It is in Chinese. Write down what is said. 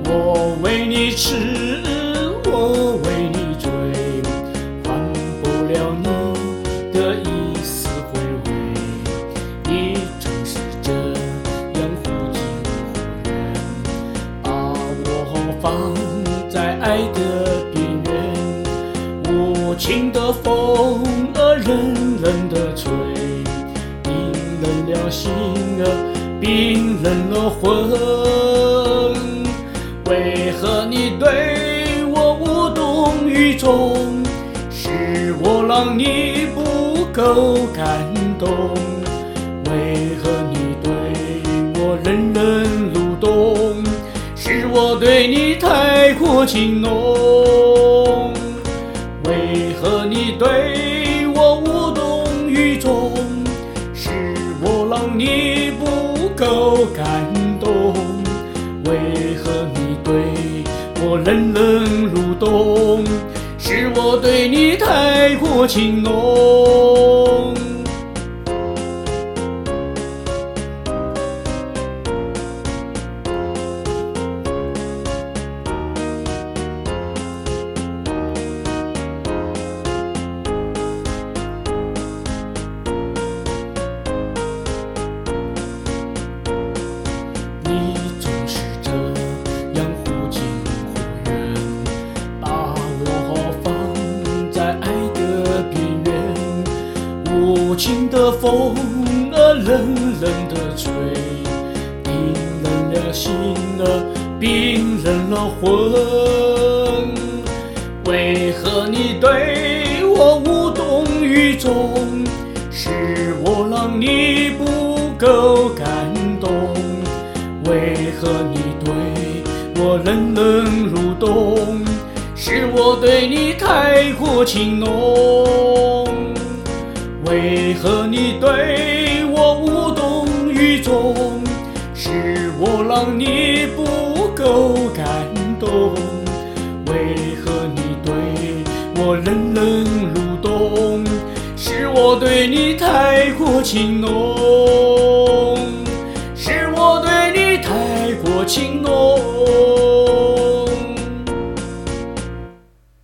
我为你痴，我为你追，换不了你的一丝回味。你总是这样忽近忽远，把我放在爱的边缘。无情的风儿冷冷地吹，冰冷了心儿，冰冷了魂。为何你对我无动于衷？是我让你不够感动。为何你对我冷冷如冬？是我对你太过情浓。为何你对我无动于衷？是我让你不够感动。为何你对我冷冷如冬？是我对你太过情浓。你总是这样忽近忽远，把我放在爱的边缘。无情的风儿冷冷地吹，冰冷了心儿，冰冷了魂。为何你对我无动于衷？是我让你不够感动。为何你对我冷冷如冬？是我对你太过情浓。为何你对我无动于衷？是我让你不够感动。为何你对我冷冷如冬？是我对你太过情浓。是我对你太过情浓。